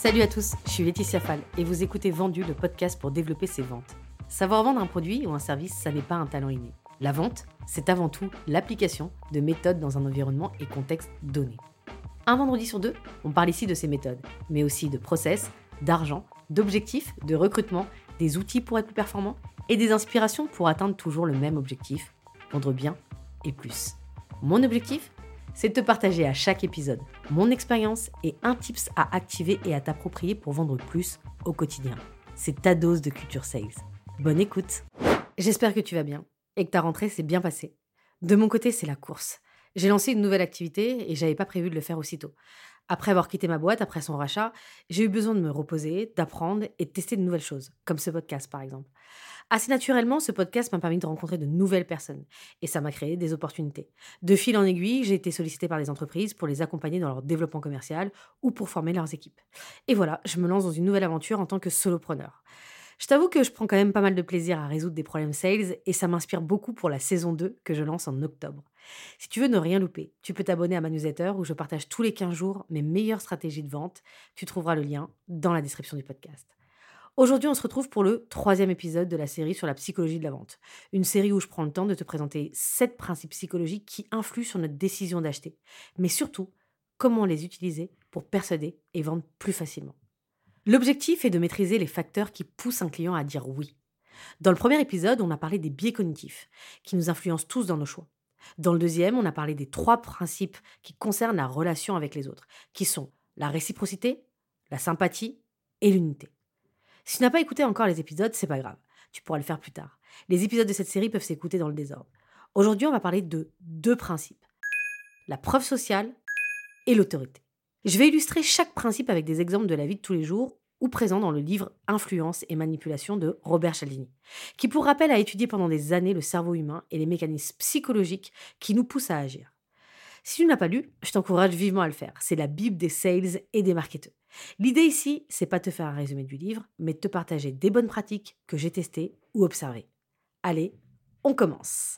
Salut à tous, je suis Laetitia Fall et vous écoutez Vendu, le podcast pour développer ses ventes. Savoir vendre un produit ou un service, ça n'est pas un talent inné. La vente, c'est avant tout l'application de méthodes dans un environnement et contexte donné. Un vendredi sur deux, on parle ici de ces méthodes, mais aussi de process, d'argent, d'objectifs, de recrutement, des outils pour être plus performant et des inspirations pour atteindre toujours le même objectif, vendre bien et plus. Mon objectif, c'est de te partager à chaque épisode mon expérience et un tips à activer et à t'approprier pour vendre plus au quotidien. C'est ta dose de culture sales. Bonne écoute. J'espère que tu vas bien et que ta rentrée s'est bien passée. De mon côté, c'est la course. J'ai lancé une nouvelle activité et j'avais pas prévu de le faire aussitôt. Après avoir quitté ma boîte, après son rachat, j'ai eu besoin de me reposer, d'apprendre et de tester de nouvelles choses, comme ce podcast par exemple. Assez naturellement, ce podcast m'a permis de rencontrer de nouvelles personnes et ça m'a créé des opportunités. De fil en aiguille, j'ai été sollicitée par des entreprises pour les accompagner dans leur développement commercial ou pour former leurs équipes. Et voilà, je me lance dans une nouvelle aventure en tant que solopreneur. Je t'avoue que je prends quand même pas mal de plaisir à résoudre des problèmes sales et ça m'inspire beaucoup pour la saison 2 que je lance en octobre. Si tu veux ne rien louper, tu peux t'abonner à ma newsletter où je partage tous les 15 jours mes meilleures stratégies de vente. Tu trouveras le lien dans la description du podcast. Aujourd'hui, on se retrouve pour le 3e épisode de la série sur la psychologie de la vente. Une série où je prends le temps de te présenter 7 principes psychologiques qui influent sur notre décision d'acheter. Mais surtout, comment les utiliser pour persuader et vendre plus facilement. L'objectif est de maîtriser les facteurs qui poussent un client à dire oui. Dans le premier épisode, on a parlé des biais cognitifs, qui nous influencent tous dans nos choix. Dans le deuxième, on a parlé des 3 principes qui concernent la relation avec les autres, qui sont la réciprocité, la sympathie et l'unité. Si tu n'as pas écouté encore les épisodes, c'est pas grave. Tu pourras le faire plus tard. Les épisodes de cette série peuvent s'écouter dans le désordre. Aujourd'hui, on va parler de 2 principes. La preuve sociale et l'autorité. Je vais illustrer chaque principe avec des exemples de la vie de tous les jours ou présents dans le livre Influence et manipulation de Robert Cialdini, qui pour rappel a étudié pendant des années le cerveau humain et les mécanismes psychologiques qui nous poussent à agir. Si tu ne l'as pas lu, je t'encourage vivement à le faire. C'est la Bible des sales et des marketeurs. L'idée ici, c'est pas de te faire un résumé du livre, mais de te partager des bonnes pratiques que j'ai testées ou observées. Allez, on commence.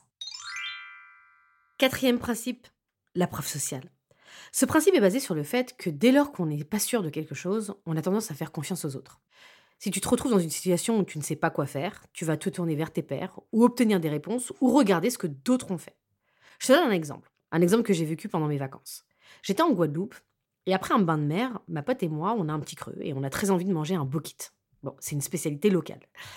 4e principe, la preuve sociale. Ce principe est basé sur le fait que dès lors qu'on n'est pas sûr de quelque chose, on a tendance à faire confiance aux autres. Si tu te retrouves dans une situation où tu ne sais pas quoi faire, tu vas te tourner vers tes pairs, ou obtenir des réponses, ou regarder ce que d'autres ont fait. Je te donne un exemple que j'ai vécu pendant mes vacances. J'étais en Guadeloupe, et après un bain de mer, ma pote et moi, on a un petit creux, et on a très envie de manger un bokit. Bon, c'est une spécialité locale.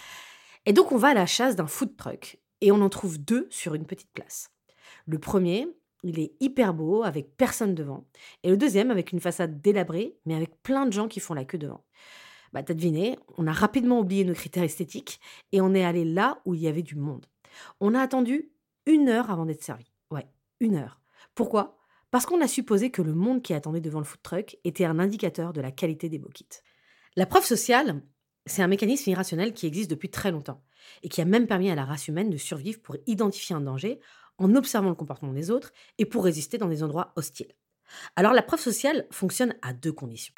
Et donc on va à la chasse d'un food truck, et on en trouve 2 sur une petite place. Le premier, il est hyper beau, avec personne devant, et le deuxième avec une façade délabrée, mais avec plein de gens qui font la queue devant. T'as deviné, on a rapidement oublié nos critères esthétiques, et on est allé là où il y avait du monde. On a attendu 1 heure avant d'être servi. Ouais, 1 heure. Pourquoi ? Parce qu'on a supposé que le monde qui attendait devant le food truck était un indicateur de la qualité des bokits. La preuve sociale, c'est un mécanisme irrationnel qui existe depuis très longtemps et qui a même permis à la race humaine de survivre pour identifier un danger en observant le comportement des autres et pour résister dans des endroits hostiles. Alors la preuve sociale fonctionne à 2 conditions.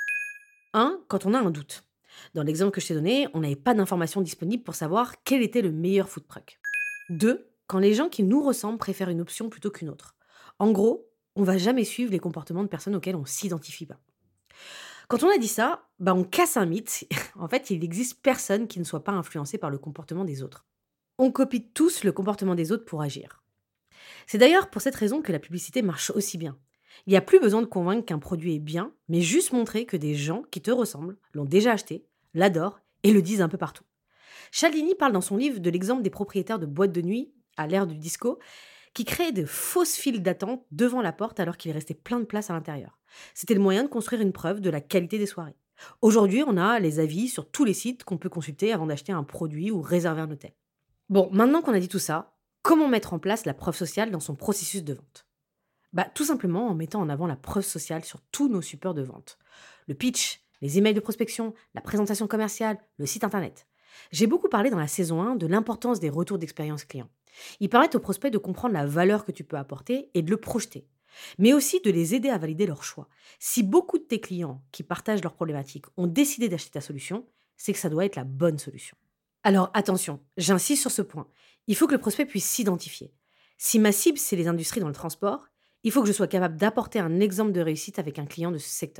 1, quand on a un doute. Dans l'exemple que je t'ai donné, on n'avait pas d'informations disponibles pour savoir quel était le meilleur food truck. 2, quand les gens qui nous ressemblent préfèrent une option plutôt qu'une autre. En gros, on va jamais suivre les comportements de personnes auxquelles on s'identifie pas. Quand on a dit ça, on casse un mythe. En fait, il n'existe personne qui ne soit pas influencé par le comportement des autres. On copie tous le comportement des autres pour agir. C'est d'ailleurs pour cette raison que la publicité marche aussi bien. Il n'y a plus besoin de convaincre qu'un produit est bien, mais juste montrer que des gens qui te ressemblent l'ont déjà acheté, l'adorent et le disent un peu partout. Cialdini parle dans son livre de l'exemple des propriétaires de boîtes de nuit à l'ère du disco qui créaient de fausses files d'attente devant la porte alors qu'il restait plein de place à l'intérieur. C'était le moyen de construire une preuve de la qualité des soirées. Aujourd'hui, on a les avis sur tous les sites qu'on peut consulter avant d'acheter un produit ou réserver un hôtel. Bon, maintenant qu'on a dit tout ça, comment mettre en place la preuve sociale dans son processus de vente ? Tout simplement en mettant en avant la preuve sociale sur tous nos supports de vente. Le pitch, les emails de prospection, la présentation commerciale, le site internet. J'ai beaucoup parlé dans la saison 1 de l'importance des retours d'expérience client. Ils permettent aux prospects de comprendre la valeur que tu peux apporter et de le projeter, mais aussi de les aider à valider leur choix. Si beaucoup de tes clients qui partagent leurs problématiques ont décidé d'acheter ta solution, c'est que ça doit être la bonne solution. Alors attention, j'insiste sur ce point, il faut que le prospect puisse s'identifier. Si ma cible, c'est les industries dans le transport, il faut que je sois capable d'apporter un exemple de réussite avec un client de ce secteur.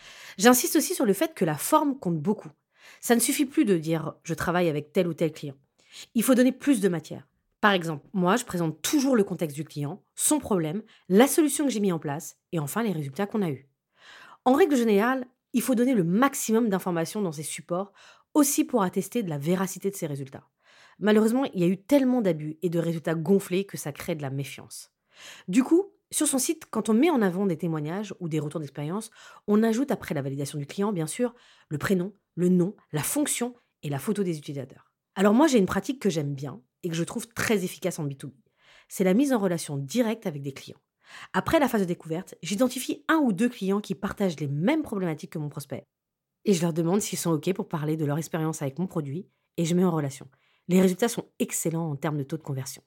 J'insiste aussi sur le fait que la forme compte beaucoup. Ça ne suffit plus de dire je travaille avec tel ou tel client. Il faut donner plus de matière. Par exemple, moi, je présente toujours le contexte du client, son problème, la solution que j'ai mis en place et enfin les résultats qu'on a eus. En règle générale, il faut donner le maximum d'informations dans ces supports, aussi pour attester de la véracité de ces résultats. Malheureusement, il y a eu tellement d'abus et de résultats gonflés que ça crée de la méfiance. Du coup, sur son site, quand on met en avant des témoignages ou des retours d'expérience, on ajoute après la validation du client, bien sûr, le prénom, le nom, la fonction et la photo des utilisateurs. Alors moi, j'ai une pratique que j'aime bien et que je trouve très efficace en B2B. C'est la mise en relation directe avec des clients. Après la phase de découverte, j'identifie un ou deux clients qui partagent les mêmes problématiques que mon prospect. Et je leur demande s'ils sont OK pour parler de leur expérience avec mon produit et je mets en relation. Les résultats sont excellents en termes de taux de conversion.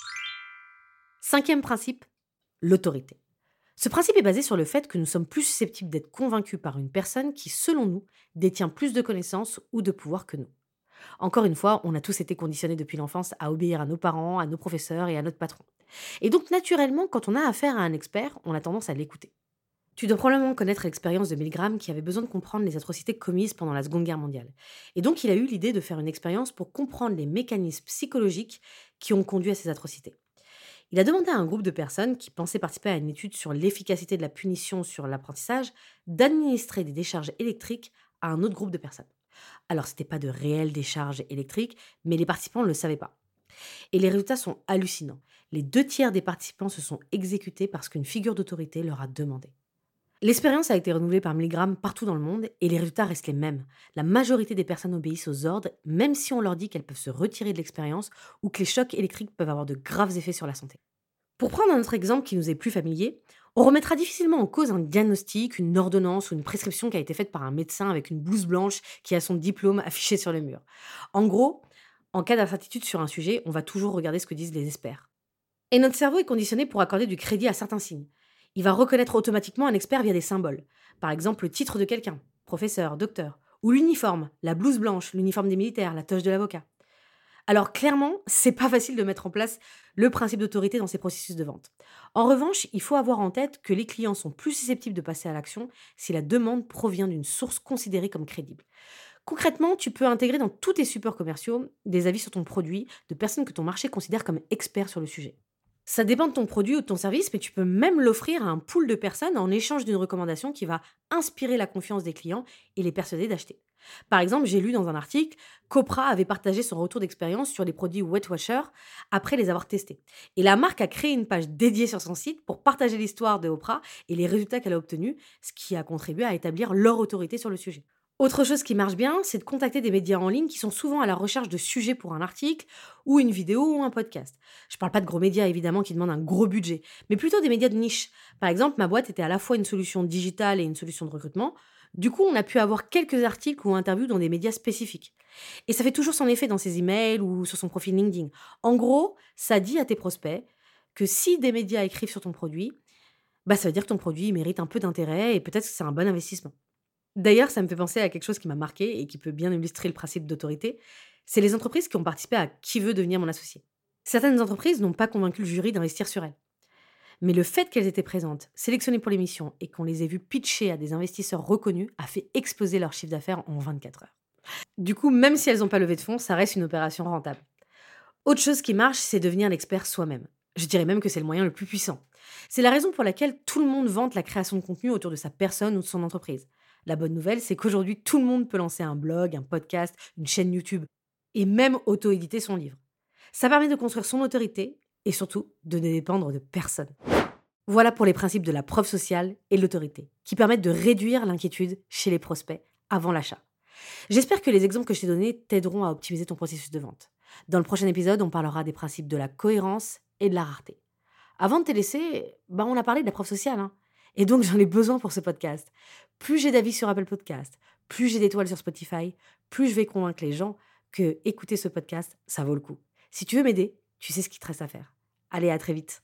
Cinquième principe, l'autorité. Ce principe est basé sur le fait que nous sommes plus susceptibles d'être convaincus par une personne qui, selon nous, détient plus de connaissances ou de pouvoir que nous. Encore une fois, on a tous été conditionnés depuis l'enfance à obéir à nos parents, à nos professeurs et à notre patron. Et donc, naturellement, quand on a affaire à un expert, on a tendance à l'écouter. Tu dois probablement connaître l'expérience de Milgram qui avait besoin de comprendre les atrocités commises pendant la Seconde Guerre mondiale. Et donc, il a eu l'idée de faire une expérience pour comprendre les mécanismes psychologiques qui ont conduit à ces atrocités. Il a demandé à un groupe de personnes qui pensaient participer à une étude sur l'efficacité de la punition sur l'apprentissage d'administrer des décharges électriques à un autre groupe de personnes. Alors, ce n'était pas de réelles décharges électriques, mais les participants ne le savaient pas. Et les résultats sont hallucinants. Les 2 tiers des participants se sont exécutés parce qu'une figure d'autorité leur a demandé. L'expérience a été renouvelée par Milgram partout dans le monde et les résultats restent les mêmes. La majorité des personnes obéissent aux ordres, même si on leur dit qu'elles peuvent se retirer de l'expérience ou que les chocs électriques peuvent avoir de graves effets sur la santé. Pour prendre un autre exemple qui nous est plus familier, on remettra difficilement en cause un diagnostic, une ordonnance ou une prescription qui a été faite par un médecin avec une blouse blanche qui a son diplôme affiché sur le mur. En gros, en cas d'incertitude sur un sujet, on va toujours regarder ce que disent les experts. Et notre cerveau est conditionné pour accorder du crédit à certains signes. Il va reconnaître automatiquement un expert via des symboles. Par exemple, le titre de quelqu'un, professeur, docteur, ou l'uniforme, la blouse blanche, l'uniforme des militaires, la toge de l'avocat. Alors clairement, c'est pas facile de mettre en place le principe d'autorité dans ces processus de vente. En revanche, il faut avoir en tête que les clients sont plus susceptibles de passer à l'action si la demande provient d'une source considérée comme crédible. Concrètement, tu peux intégrer dans tous tes supports commerciaux des avis sur ton produit de personnes que ton marché considère comme experts sur le sujet. Ça dépend de ton produit ou de ton service, mais tu peux même l'offrir à un pool de personnes en échange d'une recommandation qui va inspirer la confiance des clients et les persuader d'acheter. Par exemple, j'ai lu dans un article qu'Oprah avait partagé son retour d'expérience sur les produits Wet Washer après les avoir testés. Et la marque a créé une page dédiée sur son site pour partager l'histoire de Oprah et les résultats qu'elle a obtenus, ce qui a contribué à établir leur autorité sur le sujet. Autre chose qui marche bien, c'est de contacter des médias en ligne qui sont souvent à la recherche de sujets pour un article ou une vidéo ou un podcast. Je parle pas de gros médias évidemment qui demandent un gros budget, mais plutôt des médias de niche. Par exemple, ma boîte était à la fois une solution digitale et une solution de recrutement. Du coup, on a pu avoir quelques articles ou interviews dans des médias spécifiques. Et ça fait toujours son effet dans ses emails ou sur son profil LinkedIn. En gros, ça dit à tes prospects que si des médias écrivent sur ton produit, ça veut dire que ton produit mérite un peu d'intérêt et peut-être que c'est un bon investissement. D'ailleurs, ça me fait penser à quelque chose qui m'a marqué et qui peut bien illustrer le principe d'autorité. C'est les entreprises qui ont participé à Qui veut devenir mon associé. Certaines entreprises n'ont pas convaincu le jury d'investir sur elles. Mais le fait qu'elles étaient présentes, sélectionnées pour l'émission et qu'on les ait vues pitcher à des investisseurs reconnus a fait exploser leur chiffre d'affaires en 24 heures. Du coup, même si elles n'ont pas levé de fonds, ça reste une opération rentable. Autre chose qui marche, c'est devenir l'expert soi-même. Je dirais même que c'est le moyen le plus puissant. C'est la raison pour laquelle tout le monde vante la création de contenu autour de sa personne ou de son entreprise. La bonne nouvelle, c'est qu'aujourd'hui, tout le monde peut lancer un blog, un podcast, une chaîne YouTube et même auto-éditer son livre. Ça permet de construire son autorité et surtout de ne dépendre de personne. Voilà pour les principes de la preuve sociale et de l'autorité, qui permettent de réduire l'inquiétude chez les prospects avant l'achat. J'espère que les exemples que je t'ai donnés t'aideront à optimiser ton processus de vente. Dans le prochain épisode, on parlera des principes de la cohérence et de la rareté. Avant de te laisser, on a parlé de la preuve sociale, et donc j'en ai besoin pour ce podcast. Plus j'ai d'avis sur Apple Podcast, plus j'ai d'étoiles sur Spotify, plus je vais convaincre les gens que écouter ce podcast, ça vaut le coup. Si tu veux m'aider, tu sais ce qu'il te reste à faire. Allez, à très vite.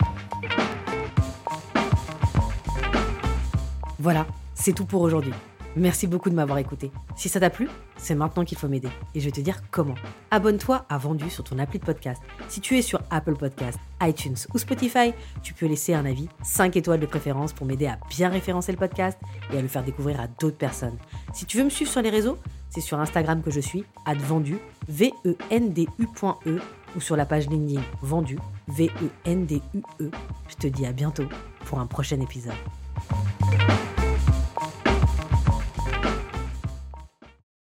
Voilà, c'est tout pour aujourd'hui. Merci beaucoup de m'avoir écouté. Si ça t'a plu, c'est maintenant qu'il faut m'aider. Et je vais te dire comment. Abonne-toi à Vendu sur ton appli de podcast. Si tu es sur Apple Podcasts, iTunes ou Spotify, tu peux laisser un avis 5 étoiles de préférence pour m'aider à bien référencer le podcast et à le faire découvrir à d'autres personnes. Si tu veux me suivre sur les réseaux, c'est sur Instagram que je suis, @vendu, vendu.e, ou sur la page LinkedIn Vendu, VENDUE. Je te dis à bientôt pour un prochain épisode.